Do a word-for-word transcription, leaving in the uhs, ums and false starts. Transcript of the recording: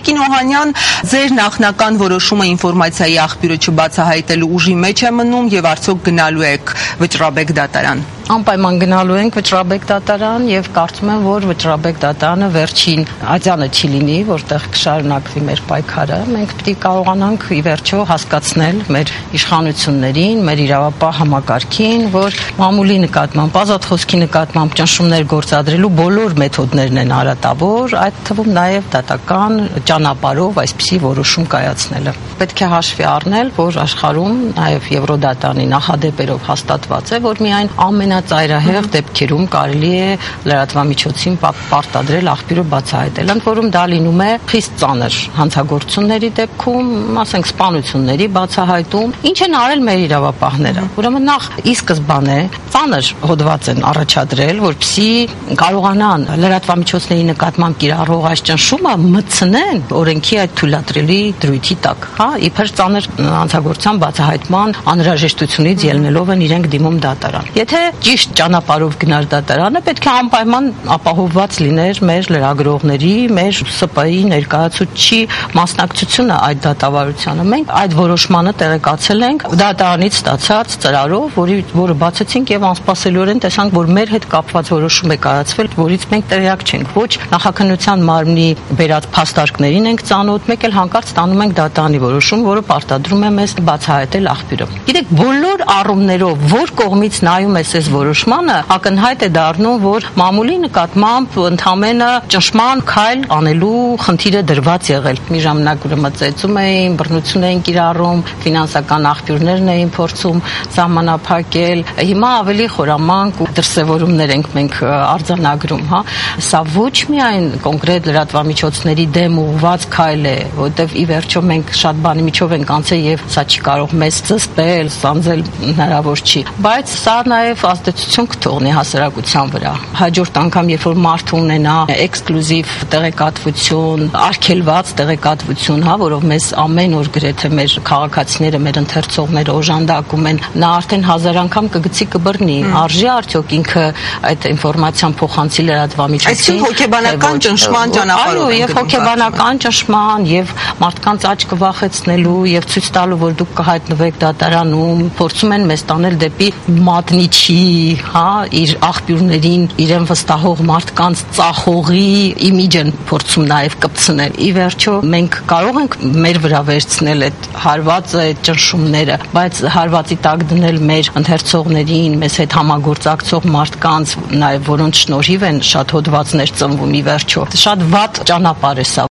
Տիկին Օհանյան, ձեր նախնական որոշումը ինֆորմացիայի աղբյուրը չբացահայտելու ուժի մեջ է մնում եւ արդյոք գնալու եք Վճռաբեկ դատարան։ Անպայման գնալու ենք Վճռաբեկ դատարան եւ կարծում եմ, որ Վճռաբեկ դատարանը վերջին ատյանը չի լինի, որտեղ կշարունակվի մեր պայքարը։ Մենք պետք է կարողանանք ի վերջո հասկացնել մեր իշխանություններին, մեր իրավապահ համակարգին, որ մամուլի նկատմամբ, ազատ խոսքի նկատմամբ ճնշումներ գործադրելու բոլոր մեթոդներն են արատավոր, այդ թվում նաեւ դատական ճանապարհով այսպիսի որոշում կայացնելը։ Պետք է հաշվի առնել, որ աշխարհում նաեւ Եվրոդատանի նախադեպերով հաստատված է, որ միայն ամենածայրահեղ դեպքերում կարելի է լրատվամիջոցին պարտադրել աղբյուրը բացահայտել, ընդ որում դա լինում է խիստ ծանր հանցագործությունների դեպքում, ասենք սպանությունների բացահայտում, ինչ են արել մեր իրավապահները։ Ուրեմն նախ ի սկզբանե ծանր հոդված են առաջադրել, որպեսզի կարողանան լրատվամիջոցների նկատմամբ կիրառող այս ճնշումը մտցնեն օրենքի այդ թույլատրելի դրույթի տակ, հա, իբր ծանր հանցագործության բացահայտման անհրաժեշտությունից ելնելով են իրենք դիմում դատարան։ Եթե ճիշտ ճանապարհով գնար դատարանը, պետք է անպայման ապահովված լիներ մեր լրագրողների, մեր Ս Պ Ի ներկայացուցչի մասնակցությունը այդ դատավարությանը։ Մենք այդ որոշմանը տեղեկացել ենք դատարանից ստացած ծրարով, որի որը բացեցինք եւ անսպասելիորեն տեսանք, որ մեր հետ կապված որոշում է կայացվել, որից մենք տեղյակ չենք։ Ոչ նախաքննության մարմնի բերած փաստարկներին ենք ծանոթ, մեկ էլ հանկարծ ստանում ենք դատարանի որոշում, որը պարտադրում է մեզ բացահայտել աղբյուրը։ Գիտեք, բոլոր առումներով որ կողմից նայում ես այս որոշմանը, ակնհայտ է դառնում, որ մամուլի նկատմամբ ընդամենը ճնշման քայլ անելու խնդիրը դրված եղել։ Մի ժամանակ ուրեմն ծեծում էին, բռնություն էին կիրառում, ֆինանսական աղբյուրներն էին փորձում սահմանափակել։ Հիմա ավելի խորամանկ ու դրսևորումներ ենք մենք արձանագրում, հա։ Սա ոչ միայն կոնկրետ լրատվամիջոցների դեմ ուղղված քայլ է, որտեղ ի վերջո մենք շատ բանի միջով ենք անցել եւ սա չի կարող մեզ զսպել, սանձել հնարավոր չի, բայց սա նաև ազդեցություն կթողնի հասարակության վրա։ Հաջորդ անգամ, երբ որ մարդը ունենա էքսկլյուզիվ տեղեկատվություն, արգելված տեղեկատվություն, հա, որով մեզ ամեն օր գրեթե մեր քաղաքացիները, մեր ընթերցողները օժանդակում են, նա արդեն հազար անգամ կգցի կբռնի։ Արժի արդյոք ինքը այդ ինֆորմացիան փոխանցի լրատվամիջոցին։ Այսինքն հոգեբանական ճնշման ճանապարհով։ Այո, եւ հոգեբանական ճնշման, եւ մարդկանց աչքը վախեցնելու, եւ ցույց տալու, որ դուք կհայտնվեք դատարանում, փորձում են մեզ տանել դեպի մատնիչի, հա, իր աղբյուրներին իրեն վստահող մարդկանց ծախողի իմիջ են փորձում նաև կպցնել։ Ի վերջո մենք կարող ենք մեր վրա վերցնել այդ հարվածը, այդ ճնշումները, բայց հարվածի տակ դնել մեր ընթերցողներին, մեզ հետ համագործակցող մարդկանց, նաև որոնց շնորհիվ են շատ հոդվածներ ծնվում ի վերջո։ Շատ վատ ճանապարհ է սա։